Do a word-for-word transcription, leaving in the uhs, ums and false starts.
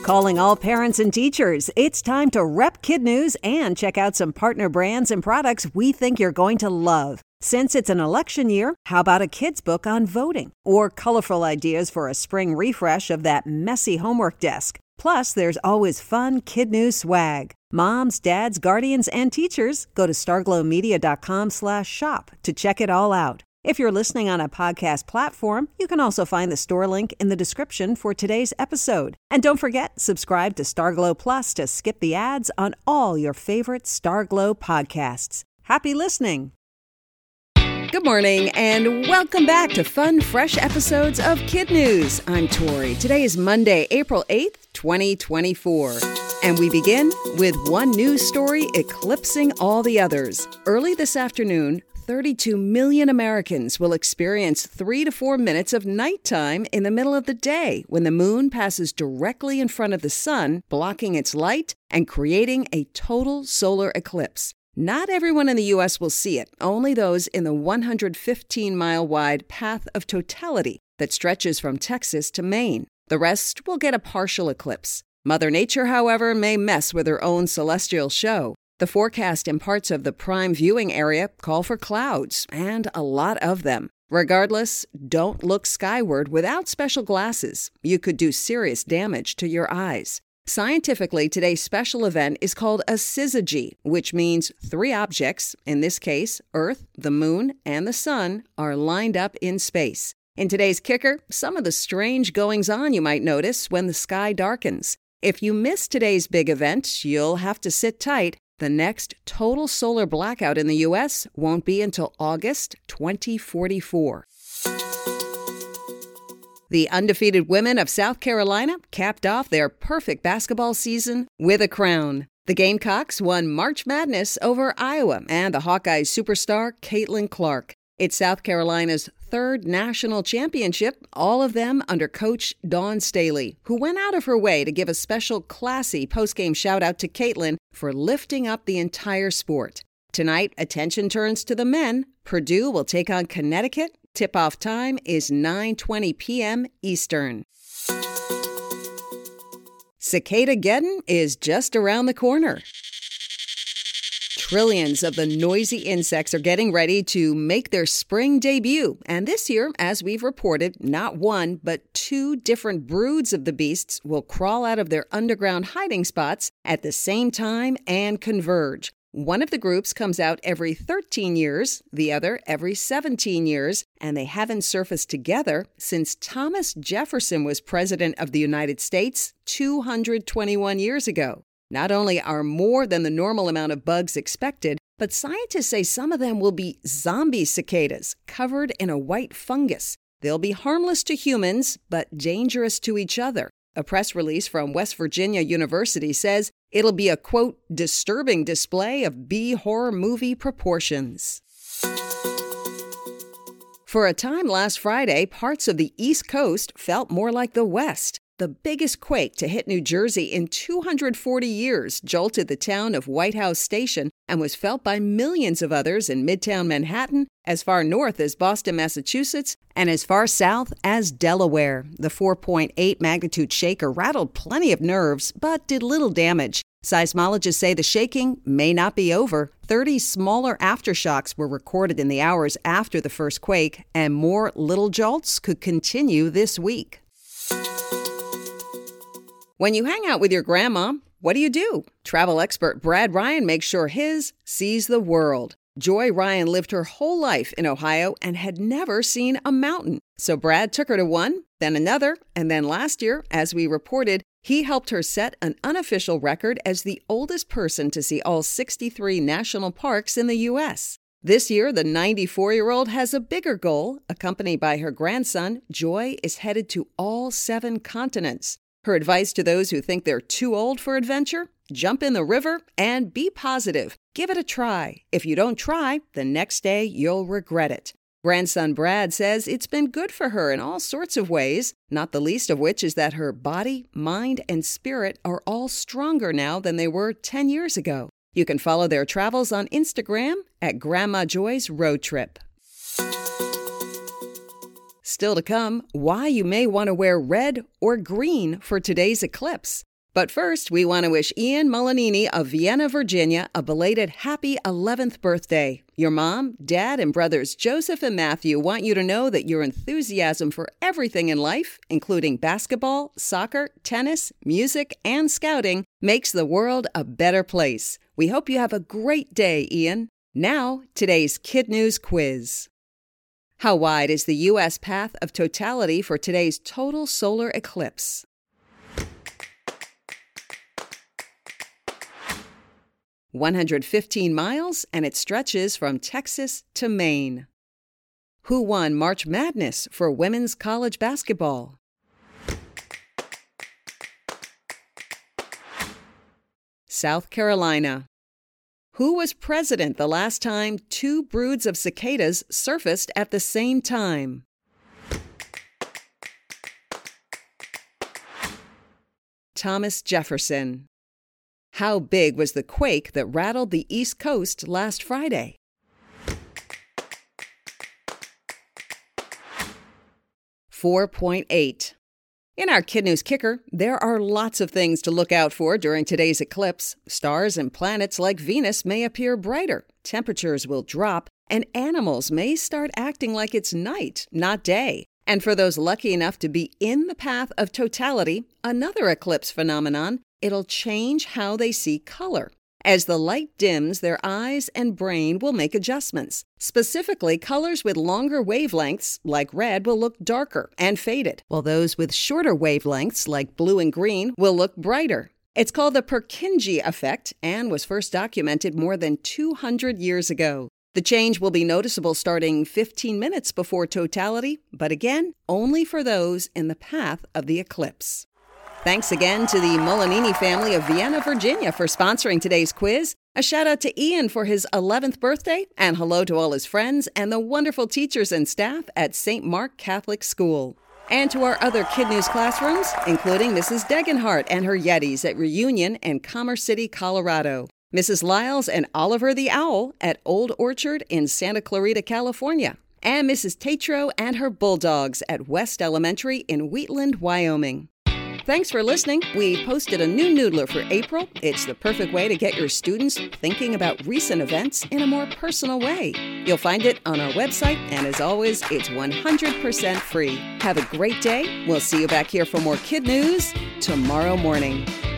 Calling all parents and teachers, it's time to rep Kid News and check out some partner brands and products we think you're going to love. Since it's an election year, how about a kid's book on voting? Or colorful ideas for a spring refresh of that messy homework desk? Plus, there's always fun Kid News swag. Moms, dads, guardians, and teachers, go to starglowmedia.com slash shop to check it all out. If you're listening on a podcast platform, you can also find the store link in the description for today's episode. And don't forget, subscribe to Starglow Plus to skip the ads on all your favorite Starglow podcasts. Happy listening! Good morning and welcome back to fun, fresh episodes of Kid News. I'm Tori. Today is Monday, April eighth, twenty twenty-four. And we begin with one news story eclipsing all the others. Early this afternoon, thirty-two million Americans will experience three to four minutes of nighttime in the middle of the day when the moon passes directly in front of the sun, blocking its light and creating a total solar eclipse. Not everyone in the U S will see it, only those in the one hundred fifteen mile wide path of totality that stretches from Texas to Maine. The rest will get a partial eclipse. Mother Nature, however, may mess with her own celestial show. The forecast in parts of the prime viewing area call for clouds, and a lot of them. Regardless, don't look skyward without special glasses. You could do serious damage to your eyes. Scientifically, today's special event is called a syzygy, which means three objects, in this case, Earth, the Moon, and the Sun, are lined up in space. In today's kicker, some of the strange goings-on you might notice when the sky darkens. If you miss today's big event, you'll have to sit tight. The next total solar blackout in the U S won't be until August twenty forty-four. The undefeated women of South Carolina capped off their perfect basketball season with a crown. The Gamecocks won March Madness over Iowa and the Hawkeyes superstar Caitlin Clark. It's South Carolina's third national championship, all of them under Coach Dawn Staley, who went out of her way to give a special classy postgame shout-out to Caitlin for lifting up the entire sport. Tonight, attention turns to the men. Purdue will take on Connecticut. Tip-off time is nine twenty p.m. Eastern. Cicadageddon is just around the corner. Trillions of the noisy insects are getting ready to make their spring debut. And this year, as we've reported, not one, but two different broods of the beasts will crawl out of their underground hiding spots at the same time and converge. One of the groups comes out every thirteen years, the other every seventeen years, and they haven't surfaced together since Thomas Jefferson was president of the United States two hundred twenty-one years ago. Not only are more than the normal amount of bugs expected, but scientists say some of them will be zombie cicadas covered in a white fungus. They'll be harmless to humans, but dangerous to each other. A press release from West Virginia University says it'll be a, quote, disturbing display of B-horror movie proportions. For a time last Friday, parts of the East Coast felt more like the West. The biggest quake to hit New Jersey in two hundred forty years jolted the town of White House Station and was felt by millions of others in Midtown Manhattan, as far north as Boston, Massachusetts, and as far south as Delaware. The four point eight magnitude shaker rattled plenty of nerves, but did little damage. Seismologists say the shaking may not be over. thirty smaller aftershocks were recorded in the hours after the first quake, and more little jolts could continue this week. When you hang out with your grandma, what do you do? Travel expert Brad Ryan makes sure his sees the world. Joy Ryan lived her whole life in Ohio and had never seen a mountain. So Brad took her to one, then another, and then last year, as we reported, he helped her set an unofficial record as the oldest person to see all sixty-three national parks in the U S. This year, the ninety-four-year-old has a bigger goal. Accompanied by her grandson, Joy is headed to all seven continents. Her advice to those who think they're too old for adventure? Jump in the river and be positive. Give it a try. If you don't try, the next day you'll regret it. Grandson Brad says it's been good for her in all sorts of ways, not the least of which is that her body, mind, and spirit are all stronger now than they were ten years ago. You can follow their travels on Instagram at Grandma Joy's Road Trip. Still to come, why you may want to wear red or green for today's eclipse. But first, we want to wish Ian Molinini of Vienna, Virginia, a belated happy eleventh birthday. Your mom, dad, and brothers Joseph and Matthew want you to know that your enthusiasm for everything in life, including basketball, soccer, tennis, music, and scouting, makes the world a better place. We hope you have a great day, Ian. Now, today's Kid News quiz. How wide is the U S path of totality for today's total solar eclipse? one hundred fifteen miles, and it stretches from Texas to Maine. Who won March Madness for women's college basketball? South Carolina. Who was president the last time two broods of cicadas surfaced at the same time? Thomas Jefferson. How big was the quake that rattled the East Coast last Friday? four point eight. In our Kid News Kicker, there are lots of things to look out for during today's eclipse. Stars and planets like Venus may appear brighter, temperatures will drop, and animals may start acting like it's night, not day. And for those lucky enough to be in the path of totality, another eclipse phenomenon, it'll change how they see color. As the light dims, their eyes and brain will make adjustments. Specifically, colors with longer wavelengths, like red, will look darker and faded, while those with shorter wavelengths, like blue and green, will look brighter. It's called the Purkinje effect and was first documented more than two hundred years ago. The change will be noticeable starting fifteen minutes before totality, but again, only for those in the path of the eclipse. Thanks again to the Molinini family of Vienna, Virginia for sponsoring today's quiz. A shout out to Ian for his eleventh birthday, and hello to all his friends and the wonderful teachers and staff at Saint Mark Catholic School. And to our other Kid News classrooms, including Missus Degenhart and her Yetis at Reunion in Commerce City, Colorado. Missus Lyles and Oliver the Owl at Old Orchard in Santa Clarita, California. And Missus Tatro and her Bulldogs at West Elementary in Wheatland, Wyoming. Thanks for listening. We posted a new Noodler for April. It's the perfect way to get your students thinking about recent events in a more personal way. You'll find it on our website, and as always, it's one hundred percent free. Have a great day. We'll see you back here for more Kid News tomorrow morning.